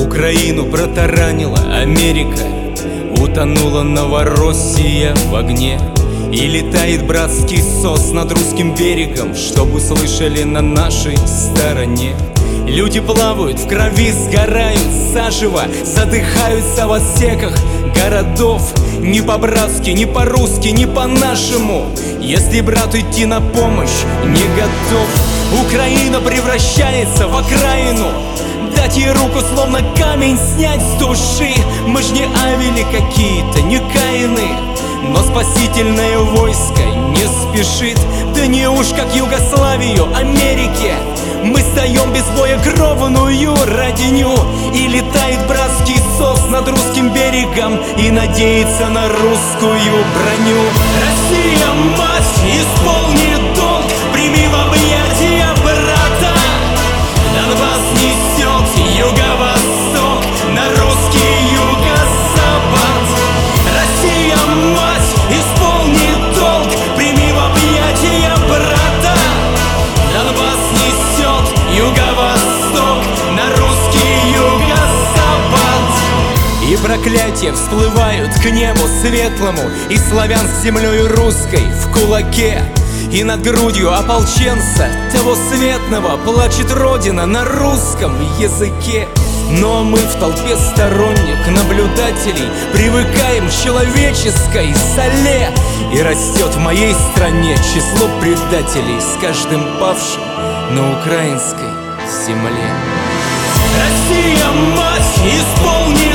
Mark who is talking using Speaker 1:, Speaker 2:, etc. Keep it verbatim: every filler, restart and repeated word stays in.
Speaker 1: Украину протаранила Америка, утонула Новороссия в огне. И летает братский сос над русским берегом, чтобы услышали на нашей стороне. Люди плавают, в крови сгорают заживо, задыхаются в отсеках городов. Не по-братски, не по-русски, не по-нашему, если брат идти на помощь не готов. Украина превращается в окраину, дать ей руку, словно камень снять с души. Мы ж не Авели какие-то, не Каины, но спасительное войско не спешит. Да не уж как Югославию, Америке мы стаем без боя кровную родиню. И летает братский сос над русским берегом и надеется на русскую броню. Россия, мать, исполни долг, прими в объятия брата. Донбасс несет юго-восток, на русский юго-запад. Россия, мать, исполни долг, прими в объятия брата. Донбасс несет юго-восток, на русский юго-запад. И проклятия всплывают к небу светлому, и славян с землей русской в кулаке. И над грудью ополченца того светлого плачет Родина на русском языке. Но мы в толпе сторонних наблюдателей привыкаем к человеческой соле. И растет в моей стране число предателей с каждым павшим на украинской земле. Россия, мать, исполни